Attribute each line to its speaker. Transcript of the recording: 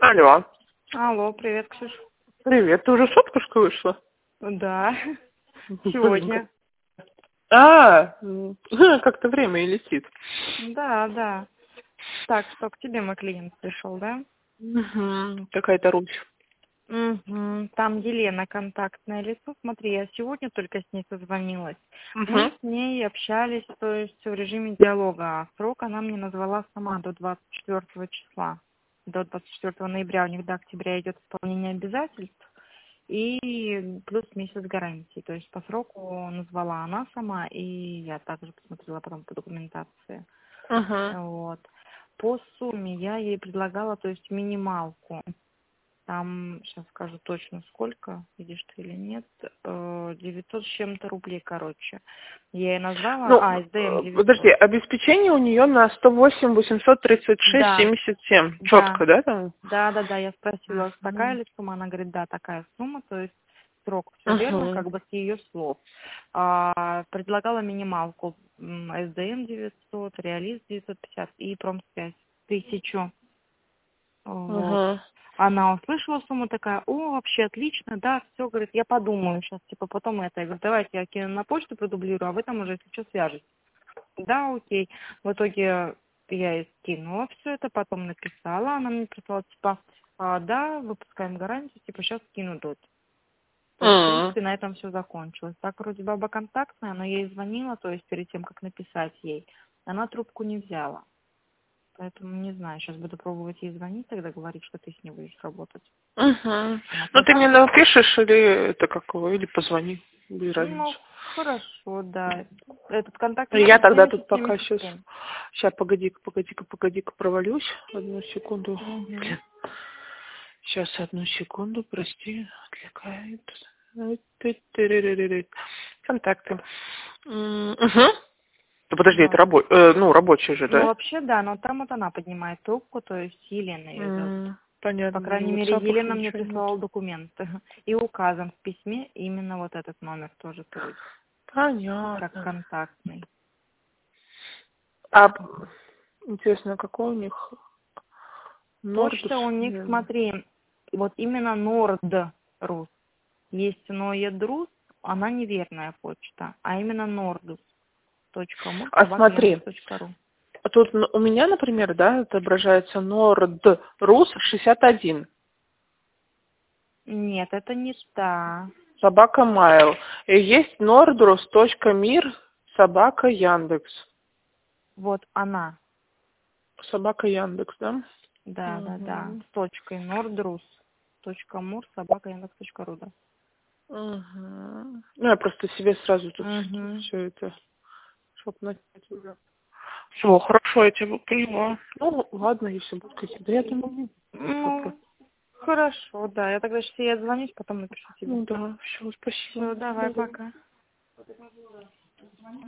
Speaker 1: Алло.
Speaker 2: Алло, привет, Ксюш.
Speaker 1: Привет. Ты уже в отпуск вышла?
Speaker 2: Да, сегодня.
Speaker 1: Как-то время и летит.
Speaker 2: Да. Так, что к тебе мой клиент пришел, да?
Speaker 1: Какая-то Русь.
Speaker 2: Угу. Там Елена, контактное лицо. Смотри, я сегодня только с ней созвонилась. Мы
Speaker 1: Мгм.
Speaker 2: с ней общались, то есть в режиме диалога. А срок она мне назвала сама до 24 числа. До 24 ноября у них до октября идет исполнение обязательств. И плюс месяц гарантии. То есть по сроку назвала она сама, и я также посмотрела потом по документации.
Speaker 1: Мгм.
Speaker 2: Вот. По сумме я ей предлагала, то есть минималку. Там, сейчас скажу точно сколько, видишь ты или нет, 900 с чем-то рублей, короче. Я ей назвала,
Speaker 1: Ну,
Speaker 2: СДМ
Speaker 1: подожди,
Speaker 2: 900.
Speaker 1: обеспечение у нее на 108 836
Speaker 2: Да,
Speaker 1: 77.
Speaker 2: да,
Speaker 1: Четко, да, там?
Speaker 2: да, я спросила, такая
Speaker 1: Мгм.
Speaker 2: ли сумма? Она говорит, да, такая сумма, то есть срок, все верно,
Speaker 1: Мгм.
Speaker 2: как бы с ее слов. Предлагала минималку СДМ 900, Реалист 950 и Промсвязь 1000. Вот.
Speaker 1: Мгм.
Speaker 2: Она услышала сумму такая, о, вообще отлично, да, все, говорит, я подумаю сейчас, типа, потом это. Я говорю, давайте я кину на почту, продублирую, а вы там уже, если что, свяжетесь. Да, окей. В итоге я ей скинула все это, потом написала, она мне прислала, типа, да, выпускаем гарантию, типа, сейчас скину дот. То есть, в
Speaker 1: Мгм.
Speaker 2: принципе, на этом все закончилось. Так, вроде баба контактная, но я ей звонила, то есть, перед тем, как написать ей, она трубку не взяла. Поэтому не знаю, сейчас буду пробовать ей звонить, тогда говорить, что ты с ней будешь работать.
Speaker 1: Мгм.
Speaker 2: Она
Speaker 1: Ну, ты мне
Speaker 2: контакт.
Speaker 1: напишешь или это как его, или позвони, без разницы.
Speaker 2: Ну, хорошо, да. Этот контактный
Speaker 1: Я
Speaker 2: номер
Speaker 1: тогда тут пока сейчас...
Speaker 2: 7077.
Speaker 1: Сейчас, погоди-ка, провалюсь. Одну секунду.
Speaker 2: Угу.
Speaker 1: Блин. Сейчас, одну секунду, прости. Отвлекает. Контакты. Угу. Да подожди, это
Speaker 2: Да.
Speaker 1: рабочий же,
Speaker 2: Ну,
Speaker 1: да?
Speaker 2: вообще, да, но там вот она поднимает трубку, то есть Елена ее зовут. По
Speaker 1: Понятно, и
Speaker 2: крайней
Speaker 1: в
Speaker 2: мере,
Speaker 1: WhatsApp
Speaker 2: Елена мне
Speaker 1: ничего нет.
Speaker 2: прислала документы. И указан в письме именно вот этот номер тоже, то есть, как
Speaker 1: Понятно.
Speaker 2: контактный.
Speaker 1: А интересно, какой у них Нордус?
Speaker 2: Почта у них, смотри, вот именно Норд-Рус. Есть Ноедрус, она неверная почта, а именно
Speaker 1: А смотри,
Speaker 2: nordus.mur@yandex.ru.
Speaker 1: тут у меня, например, да, отображается Нордрус 61.
Speaker 2: Нет, это не та.
Speaker 1: Собака Майл. И есть nordrus.mir собака Яндекс.
Speaker 2: Вот она.
Speaker 1: Собака Яндекс, да?
Speaker 2: Да.
Speaker 1: Угу.
Speaker 2: С точкой nordrus.mur@yandex.ru, да.
Speaker 1: Угу. Ну, я просто себе сразу тут
Speaker 2: Угу.
Speaker 1: все это, чтоб начать уже. Все, хорошо, я тебя поняла. Ну, ладно, если будут какие-то, я думаю, нет вопросов.
Speaker 2: Ну, хорошо, да. Я тогда сейчас ей отзвонюсь, потом напишу тебе.
Speaker 1: Ну да, все, спасибо.
Speaker 2: Все, давай, пока.